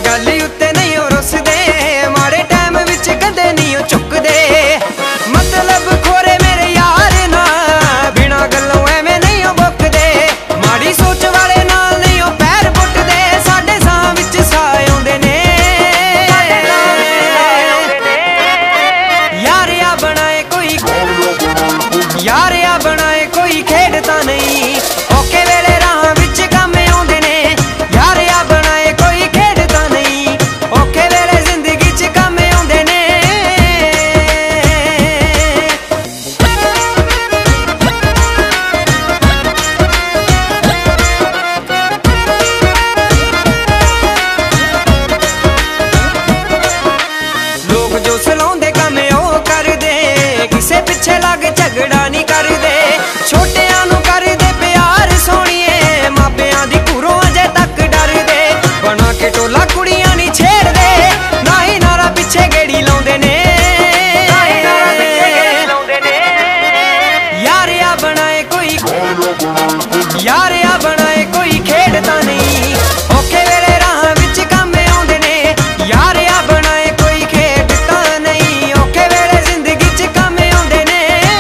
गल उत्ते नहीं ओ रुसदे, माड़े टाइम विच कदे नहीं ओ चुकदे। मतलब खोरे मेरे यार ना बिना गल्लों एवें नहीं ओ बुकदे। माड़ी सोच वाले नाल नहीं ओ पैर पुटदे, साडे सां विच साह आउंदे ने। यारिया बनाए कोई, यारिया बनाए कोई खेड तां नहीं, औखे वेले राह विच काम आउंदे ने। यारिया बनाए कोई खेड तां नहीं, औखे वेले जिंदगी च काम आउंदे ने। लोग जो सलाउंदे काम ओ करदे, किसे पिछे लग झगड़ा नहीं करदे। छोटियां नूं करदे प्यार सोहणीए, मापियां दी घूरों अजे तक डरदे। बना के टोला कुड़ियां नहीं छेड़दे, ना ही नारा पिछे गेड़ी लाउंदे ने। यारिया बनाए कोई, यारिया बनाए कोई खेड तां नहीं, औखे वेले राह विच काम आउंदे ने। यारिया बनाए कोई खेड तां नहीं, औखे वेले जिंदगी च काम आउंदे ने।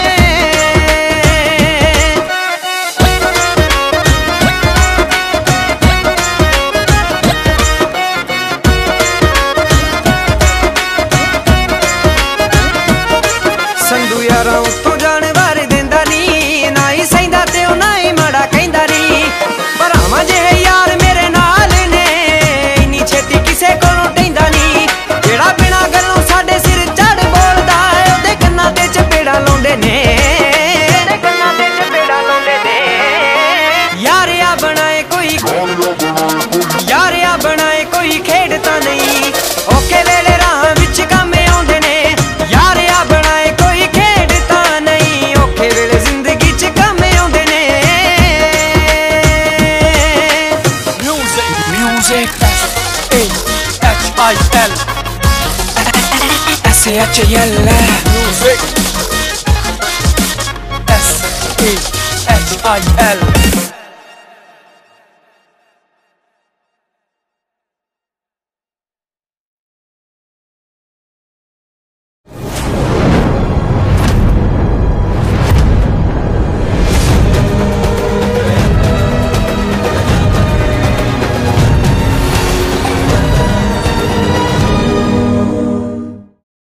संधू यारां उत्तों जाण वार दिंदा नी, ना ही सहिंदा ते ओ ना ही माड़ा कहिंदा नी। भरावां जिहे यार मेरे नाल ने, इन्नी छेती किसे कोलों टहिंदा नी। जेड़ा बिना गल्लों साडे सिर चढ़ बोलदा, ओहदे कन्नां ते चपेड़ा लाउंदे ने। यारिया बनाए कोई, यारिया बनाए कोई खेड तां नहीं, औखे वेले राह विच काम आउंदे ने। यारिया बनाए कोई खेड तां नहीं, औखे वेले जिंदगी च काम आउंदे ने। Music S-A-H-I-L S-A-H-I-L Music S-A-H-I-L